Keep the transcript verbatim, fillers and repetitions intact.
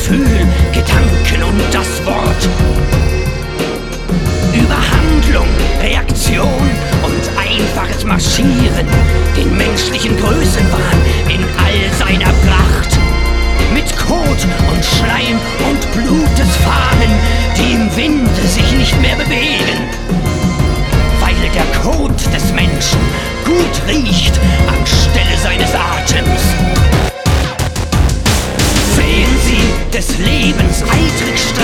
Gefühl, Gedanken und das Wort. Über Handlung, Reaktion und einfaches Marschieren, den menschlichen Größenwahn in all seiner Pracht. Mit Kot und Schleim und Blut des Fahnen, die im Winde sich nicht mehr bewegen. Weil der Kot des Menschen gut riecht anstelle seines Atems. Sehen Sie des Lebens eitrig